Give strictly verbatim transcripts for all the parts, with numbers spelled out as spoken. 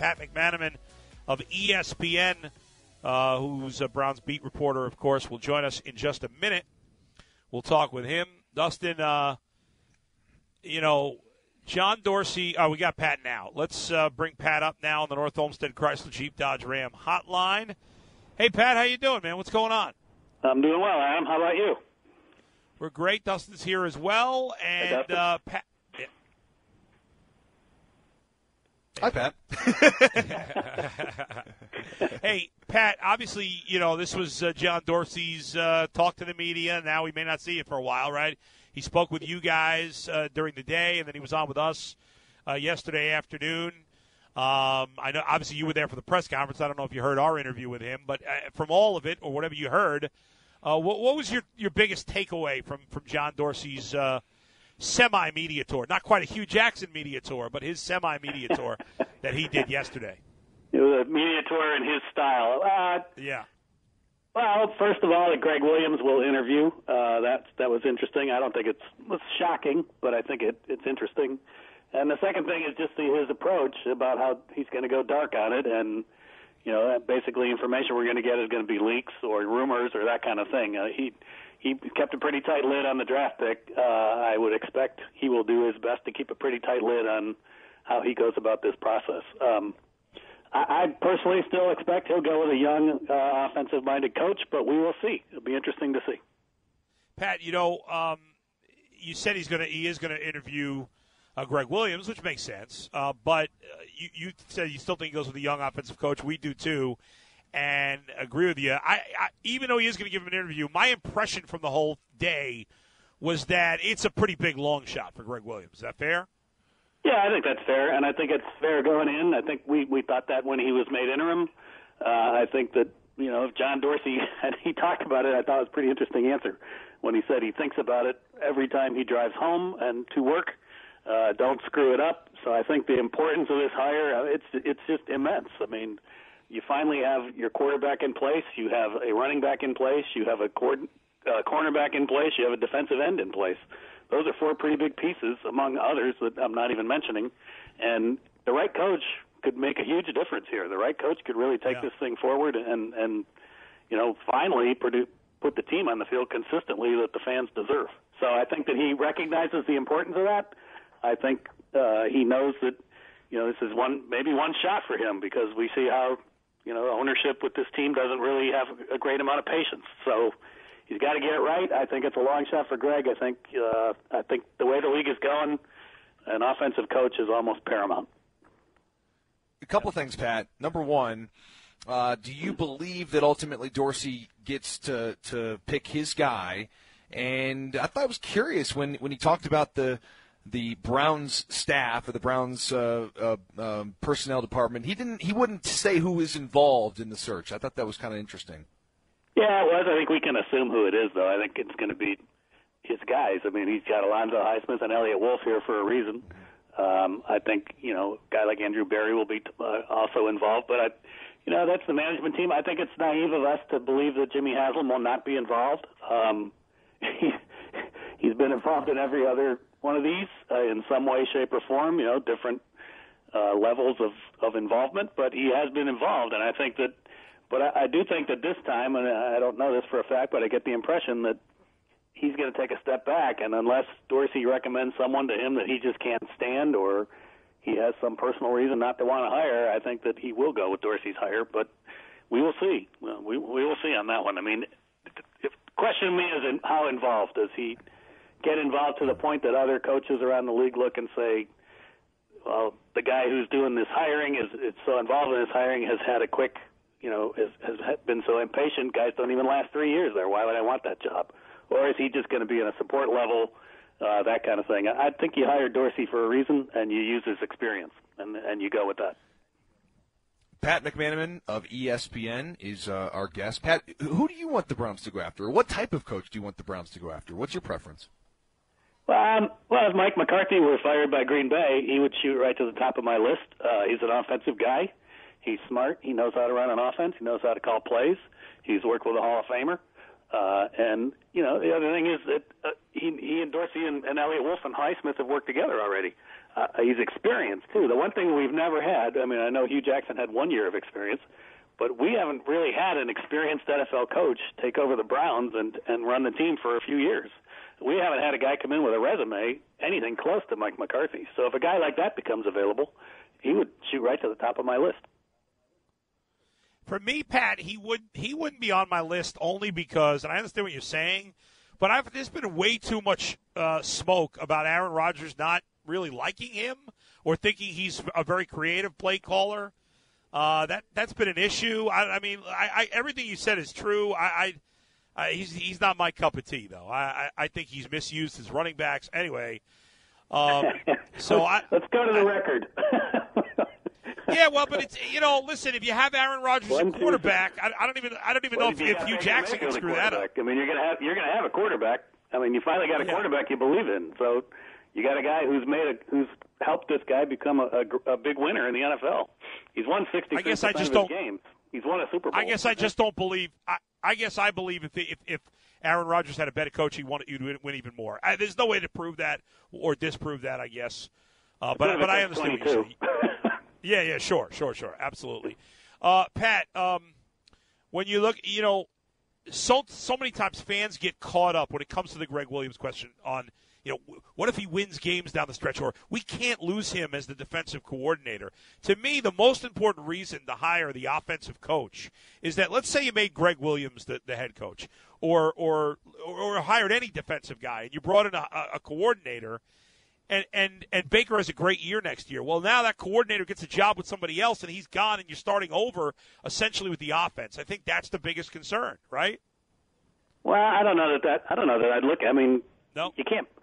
Pat McManaman of E S P N, uh, who's a Browns beat reporter, of course, will join us in just a minute. We'll talk with him. Dustin, uh, you know, John Dorsey. Oh, we got Pat now. Let's uh, bring Pat up now on the North Olmsted Chrysler Jeep Dodge Ram hotline. Hey, Pat, how you doing, man? What's going on? I'm doing well, Adam. How about you? We're great. Dustin's here as well. And hey, uh, Pat. Yeah. Hi, Pat. Hey, Pat, obviously, you know, this was uh, John Dorsey's uh, talk to the media. Now we may not see it for a while, right? He spoke with you guys uh, during the day, and then he was on with us uh, yesterday afternoon. Um, I know, obviously, you were there for the press conference. I don't know if you heard our interview with him, but uh, from all of it, or whatever you heard, uh, what, what was your, your biggest takeaway from, from John Dorsey's uh, semi-media tour? Not quite a Hugh Jackson media tour, but his semi-media tour that he did yesterday. It was a media tour in his style. Uh, yeah. Well, first of all, that Greg Williams will interview. Uh, that that was interesting. I don't think it's, it's shocking, but I think it, it's interesting. And the second thing is just the, his approach about how he's going to go dark on it, and you know, basically information we're going to get is going to be leaks or rumors or that kind of thing. Uh, he he kept a pretty tight lid on the draft pick. Uh, I would expect he will do his best to keep a pretty tight lid on how he goes about this process. Um, I, I personally still expect he'll go with a young, uh, offensive-minded coach, but we will see. It'll be interesting to see. Pat, you know, um, you said he's going to he is going to interview uh, Greg Williams, which makes sense. Uh, but uh, you, you said you still think he goes with a young offensive coach. We do too, and agree with you. I, I even though he is going to give him an interview, my impression from the whole day was that it's a pretty big long shot for Greg Williams. Is that fair? Yeah, I think that's fair, and I think it's fair going in. I think we, we thought that when he was made interim. Uh, I think that, you know, if John Dorsey, and he talked about it, I thought it was a pretty interesting answer when he said he thinks about it every time he drives home and to work. Uh, don't screw it up. So I think the importance of this hire, uh, it's it's just immense. I mean, you finally have your quarterback in place, you have a running back in place, you have a cord, uh, cornerback in place, you have a defensive end in place. Those are four pretty big pieces, among others that I'm not even mentioning. And the right coach could make a huge difference here. The right coach could really take yeah. this thing forward and, and you know, finally produce, put the team on the field consistently that the fans deserve. So I think that he recognizes the importance of that. I think uh, he knows that, you know, this is one maybe one shot for him because we see how, you know, ownership with this team doesn't really have a great amount of patience. So he's got to get it right. I think it's a long shot for Greg. I think uh, I think the way the league is going, an offensive coach is almost paramount. A couple things, Pat. Number one, uh, do you believe that ultimately Dorsey gets to, to pick his guy? And I thought I was curious when, when he talked about the the Browns staff or the Browns uh, uh, um, personnel department. He didn't. He wouldn't say who is involved in the search. I thought that was kind of interesting. Yeah, it was. I think we can assume who it is, though. I think it's going to be his guys. I mean, he's got Alonzo Highsmith and Elliott Wolf here for a reason. Um, I think, you know, a guy like Andrew Berry will be uh, also involved. But, I, you know, that's the management team. I think it's naive of us to believe that Jimmy Haslam will not be involved. Um, he, he's been involved in every other one of these uh, in some way, shape, or form, you know, different uh, levels of, of involvement. But he has been involved, and I think that But I, I do think that this time, and I don't know this for a fact, but I get the impression that he's going to take a step back, and unless Dorsey recommends someone to him that he just can't stand or he has some personal reason not to want to hire, I think that he will go with Dorsey's hire, but we will see. Well, we, we will see on that one. I mean, if question me is in, how involved does he get involved to the point that other coaches around the league look and say, well, the guy who's doing this hiring is, is so involved in this hiring has had a quick you know, has, has been so impatient, guys don't even last three years there. Why would I want that job? Or is he just going to be in a support level, uh, that kind of thing? I, I think you hired Dorsey for a reason, and you use his experience, and, and you go with that. Pat McManaman of E S P N is uh, our guest. Pat, who do you want the Browns to go after? Or what type of coach do you want the Browns to go after? What's your preference? Well, um, well, if Mike McCarthy were fired by Green Bay, he would shoot right to the top of my list. Uh, he's an offensive guy. He's smart. He knows how to run an offense. He knows how to call plays. He's worked with a Hall of Famer. Uh, and, you know, the other thing is that uh, he, he and Dorsey and, and Elliott Wolf and Highsmith have worked together already. Uh, he's experienced, too. The one thing we've never had, I mean, I know Hugh Jackson had one year of experience, but we haven't really had an experienced N F L coach take over the Browns and, and run the team for a few years. We haven't had a guy come in with a resume anything close to Mike McCarthy. So if a guy like that becomes available, he would shoot right to the top of my list. For me, Pat, he would he wouldn't be on my list only because, and I understand what you're saying, but I've, there's been way too much uh, smoke about Aaron Rodgers not really liking him or thinking he's a very creative play caller. Uh, that that's been an issue. I, I mean, I, I, everything you said is true. I, I, I he's he's not my cup of tea, though. I, I, I think he's misused his running backs anyway. Um, so let's, I, let's go to the I, record. Yeah, well, but it's you know, listen, if you have Aaron Rodgers as quarterback, I, I don't even I don't even well, know if, if Hugh Jackson can screw that up. I mean, you're gonna have you're gonna have a quarterback. I mean, you finally got a yeah. quarterback you believe in. So you got a guy who's made a who's helped this guy become a, a, a big winner in the N F L. He's won sixty-six percent of his games. He's won a Super Bowl. I guess I just don't believe. I, I guess I believe if if, if Aaron Rodgers had a better coach, he wanted you to win even more. I, there's no way to prove that or disprove that. I guess, uh, but but I understand what you're saying. Yeah, yeah, sure, sure, sure, absolutely. Uh, Pat, um, when you look, you know, so so many times fans get caught up when it comes to the Greg Williams question on, you know, what if he wins games down the stretch, or we can't lose him as the defensive coordinator. To me, the most important reason to hire the offensive coach is that, let's say you made Greg Williams the, the head coach, or, or or hired any defensive guy, and you brought in a, a coordinator. And, and and Baker has a great year next year. Well, now that coordinator gets a job with somebody else, and he's gone, and you're starting over essentially with the offense. I think that's the biggest concern, right? Well, I don't know that, that I don't know that I'd look. I mean, no, you can't.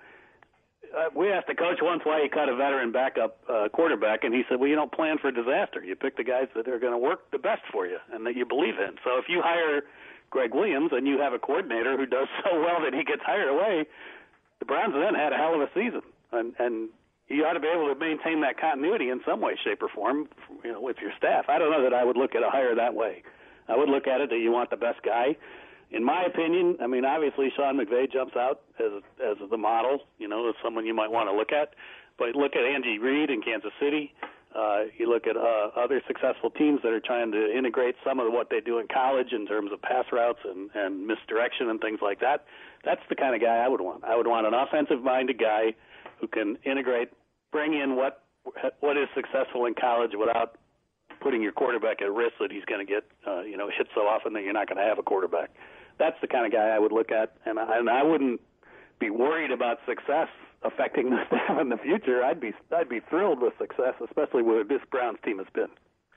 Uh, we asked the coach once why he cut a veteran backup uh, quarterback, and he said, "Well, you don't plan for disaster. You pick the guys that are going to work the best for you and that you believe in." So if you hire Greg Williams and you have a coordinator who does so well that he gets hired away, the Browns then had a hell of a season. And, and you ought to be able to maintain that continuity in some way, shape, or form, you know, with your staff. I don't know that I would look at a hire that way. I would look at it that you want the best guy. In my opinion, I mean, obviously Sean McVay jumps out as as the model, you know, as someone you might want to look at. But look at Andy Reid in Kansas City. Uh, you look at uh, other successful teams that are trying to integrate some of what they do in college in terms of pass routes and, and misdirection and things like that. That's the kind of guy I would want. I would want an offensive-minded guy who can integrate, bring in what what is successful in college without putting your quarterback at risk that he's going to get, uh, you know, hit so often that you're not going to have a quarterback. That's the kind of guy I would look at, and I, and I wouldn't be worried about success affecting the staff in the future. I'd be I'd be thrilled with success, especially where this Browns team has been.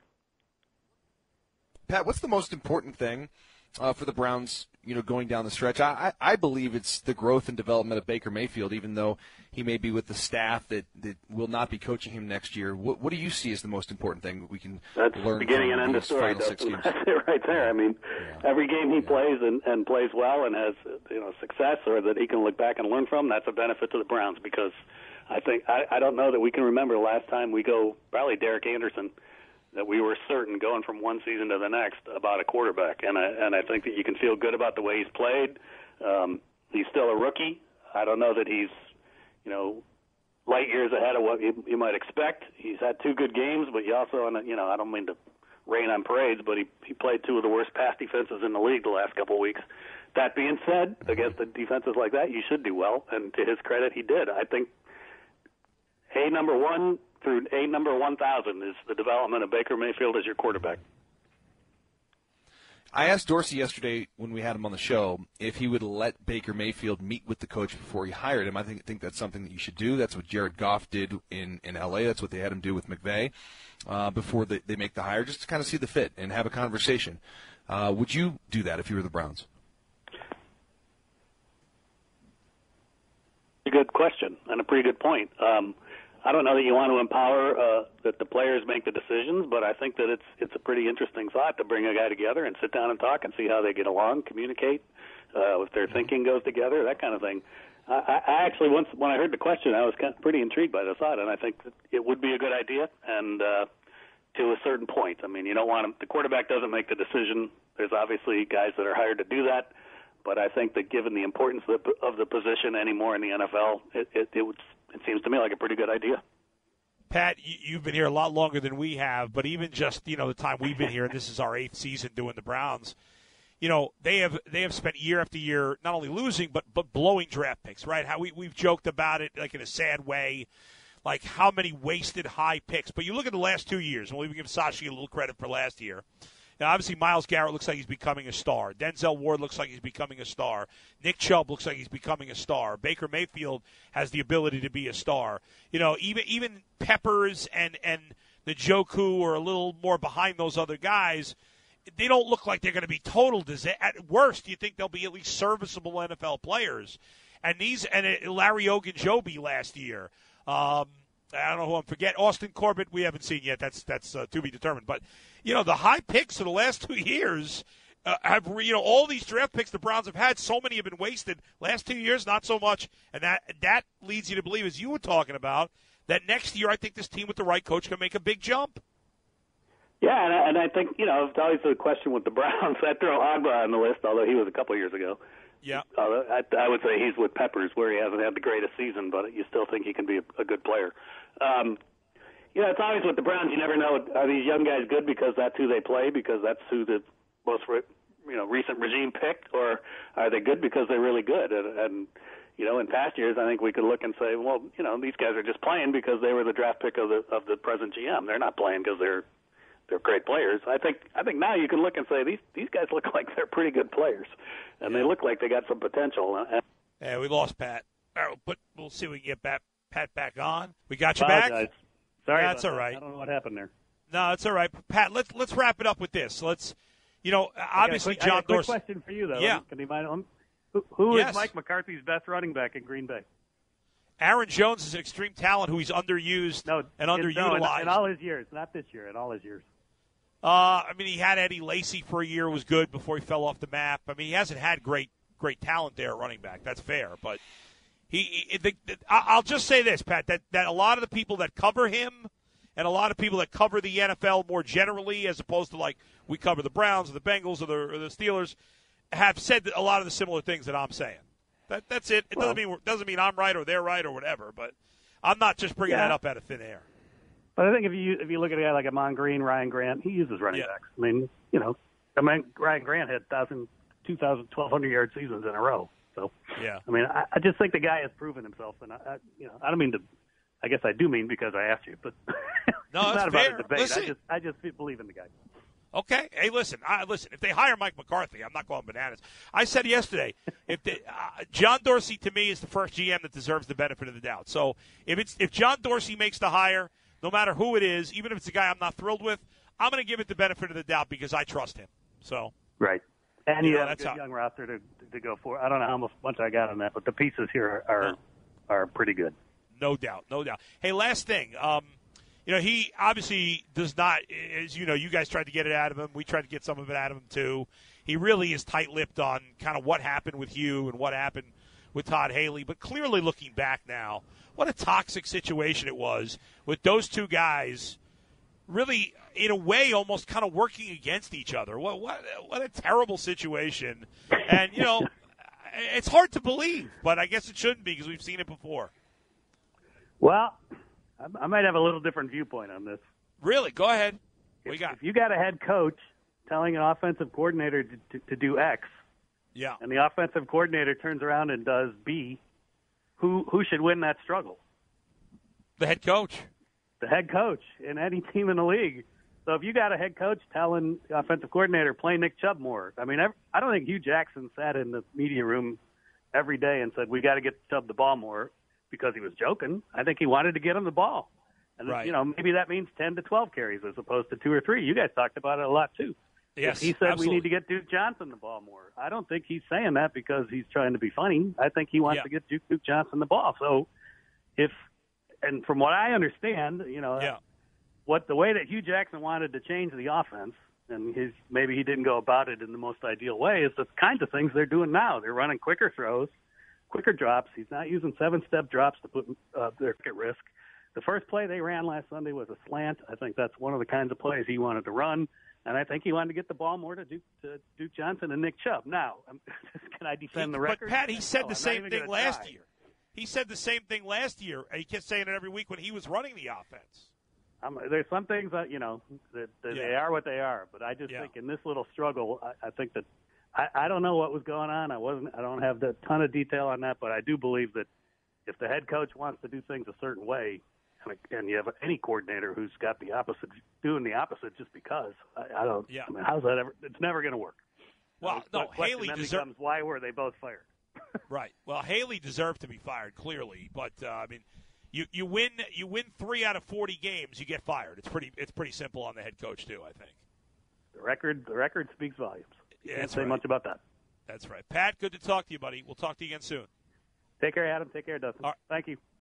Pat, what's the most important thing uh, for the Browns, you know, going down the stretch? I, I, I believe it's the growth and development of Baker Mayfield, even though he may be with the staff that, that will not be coaching him next year. What, what do you see as the most important thing that we can That's learn beginning from and end of these story, final six games? That's it right there. I mean, yeah. every game he yeah. plays and, and plays well and has, you know, success or that he can look back and learn from, that's a benefit to the Browns, because I think I, I don't know that we can remember the last time we go, probably Derek Anderson, that we were certain going from one season to the next about a quarterback. And I, and I think that you can feel good about the way he's played. Um, he's still a rookie. I don't know that he's, you know, light years ahead of what you, you might expect. He's had two good games, but you also, you know, I don't mean to rain on parades, but he, he played two of the worst pass defenses in the league the last couple of weeks. That being said, against the defenses like that, you should do well. And to his credit, he did. I think A number one through A number one thousand is the development of Baker Mayfield as your quarterback. I asked Dorsey yesterday when we had him on the show if he would let Baker Mayfield meet with the coach before he hired him. I think think that's something that you should do. That's what Jared Goff did in, in L A. That's what they had him do with McVay uh, before they, they make the hire, just to kind of see the fit and have a conversation. Uh, would you do that if you were the Browns? A good question and a pretty good point. Um, I don't know that you want to empower uh, that the players make the decisions, but I think that it's it's a pretty interesting thought to bring a guy together and sit down and talk and see how they get along, communicate, uh, if their thinking goes together, that kind of thing. I, I actually, once when I heard the question, I was kind of pretty intrigued by the thought, and I think that it would be a good idea, and uh, to a certain point. I mean, you don't want him, the quarterback doesn't make the decision. There's obviously guys that are hired to do that, but I think that given the importance of the, of the position anymore in the N F L, it, it, it would. It seems to me like a pretty good idea. Pat, you've been here a lot longer than we have, but even just, you know, the time we've been here, and this is our eighth season doing the Browns, you know, they have they have spent year after year not only losing but but blowing draft picks, right? How we we've joked about it like in a sad way, like how many wasted high picks. But you look at the last two years, and we'll even give Sashi a little credit for last year. Now, obviously, Myles Garrett looks like he's becoming a star. Denzel Ward looks like he's becoming a star. Nick Chubb looks like he's becoming a star. Baker Mayfield has the ability to be a star. You know, even even Peppers and and Njoku are a little more behind those other guys. They don't look like they're going to be total disaster. At worst, you think they'll be at least serviceable N F L players. And these and uh, Larry Ogunjobi last year. Um, I don't know who I'm forget. Austin Corbett, we haven't seen yet. That's that's uh, to be determined. But you know, the high picks of the last two years uh, have you know all these draft picks the Browns have had. So many have been wasted. Last two years, not so much. And that that leads you to believe, as you were talking about, that next year I think this team with the right coach can make a big jump. Yeah, and I, and I think, you know, it's always the question with the Browns. I throw Agba on the list, although he was a couple of years ago. Yeah. Uh, I, I would say he's with Peppers, where he hasn't had the greatest season, but you still think he can be a, a good player. Um, you know, it's always with the Browns. You never know, are these young guys good because that's who they play, because that's who the most re- you know recent regime picked, or are they good because they're really good? And, and you know, in past years, I think we could look and say, well, you know, these guys are just playing because they were the draft pick of the of the present G M. They're not playing because they're they're great players. I think I think now you can look and say these these guys look like they're pretty good players, and they look like they got some potential. Yeah, we lost Pat. All right, but we'll see if we can get Pat, Pat back on. We got you Apologize. back? Sorry, yeah, that's all right. I don't know what happened there. No, it's all right. Pat, let's let's wrap it up with this. Let's, you know, obviously quick, John I got a quick Dorsey. question for you though. Yeah. Can you mind? Um, who who Yes. is Mike McCarthy's best running back in Green Bay? Aaron Jones is an extreme talent who he's underused No, and in- underutilized. No, in, in all his years, not this year. In all his years. Uh, I mean, he had Eddie Lacy for a year, was good before he fell off the map. I mean, he hasn't had great great talent there at running back. That's fair, but he. he the, the, I'll just say this, Pat, that that a lot of the people that cover him and a lot of people that cover the N F L more generally, as opposed to like we cover the Browns or the Bengals or the, or the Steelers, have said a lot of the similar things that I'm saying. That that's it. It doesn't mean doesn't mean I'm right or they're right or whatever, but I'm not just bringing Yeah. that up out of thin air. But I think if you if you look at a guy like Amon Green, Ryan Grant, he uses running Yeah. backs. I mean, you know, I mean, Ryan Grant had one thousand, two thousand, twelve hundred yard seasons in a row. So, Yeah. I mean, I, I just think the guy has proven himself, and I, I, you know, I don't mean to. I guess I do mean because I asked you, but No, it's it's not about fair. a debate. Listen. I just I just believe in the guy. Okay. Hey, listen. I, listen. If they hire Mike McCarthy, I'm not going bananas. I said yesterday, if they, uh, John Dorsey to me is the first G M that deserves the benefit of the doubt. So if it's if John Dorsey makes the hire, no matter who it is, even if it's a guy I'm not thrilled with, I'm going to give it the benefit of the doubt because I trust him. So Right. And You you know, have a that's good how- young roster to to go for. I don't know how much, much I got on that, but the pieces here are are, are pretty good. no doubt, no doubt. Hey, last thing. Um, you know, he obviously does not, as you know, you guys tried to get it out of him. We tried to get some of it out of him too. He really is tight-lipped on kind of what happened with Hugh and what happened with Todd Haley. But clearly looking back now, what a toxic situation it was with those two guys really, in a way, almost kind of working against each other. What what what a terrible situation. And, you know, it's hard to believe, but I guess it shouldn't be because we've seen it before. Well, I, I might have a little different viewpoint on this. Really? Go ahead. What you If, got? if you got a head coach telling an offensive coordinator to, to, to do X, Yeah. and the offensive coordinator turns around and does B, who who should win that struggle? The head coach. The head coach in any team in the league. So if you got a head coach telling the offensive coordinator, play Nick Chubb more, I mean, every, I don't think Hugh Jackson sat in the media room every day and said, we got to get Chubb the ball more because he was joking. I think he wanted to get him the ball. And, Right. you know, maybe that means ten to twelve carries as opposed to two or three. You guys talked about it a lot, too. Yes, If he said absolutely. we need to get Duke Johnson the ball more. I don't think he's saying that because he's trying to be funny. I think he wants Yeah. to get Duke, Duke Johnson the ball. So if, and from what I understand, you know, Yeah. what the way that Hugh Jackson wanted to change the offense, and his maybe he didn't go about it in the most ideal way, is the kinds of things they're doing now. They're running quicker throws, quicker drops. He's not using seven-step drops to put uh, their at risk. The first play they ran last Sunday was a slant. I think that's one of the kinds of plays he wanted to run, and I think he wanted to get the ball more to Duke, to Duke Johnson and Nick Chubb. Now, um, can I defend He- the but, record? Pat, he said No, the I'm not same even thing gonna last try. year. he said the same thing last year. He kept saying it every week when he was running the offense. Um, there's some things that you know that, that Yeah. they are what they are, but I just Yeah. think in this little struggle, I, I think that I, I don't know what was going on. I wasn't. I don't have the ton of detail on that, but I do believe that if the head coach wants to do things a certain way, and, and you have any coordinator who's got the opposite, doing the opposite just because, I, I don't. Yeah. I mean, how's that ever? It's never going to work. Well, Uh, no, the question Haley then deserved. becomes, why were they both fired? Right. Well, Haley deserved to be fired clearly, but uh, I mean, you, you win you win three out of forty games, you get fired. It's pretty it's pretty simple on the head coach too, I think. The record, the record speaks volumes. You Yeah, can't that's say right. much about that. That's right. Pat, good to talk to you, buddy. We'll talk to you again soon. Take care, Adam. Take care, Dustin. All right. Thank you.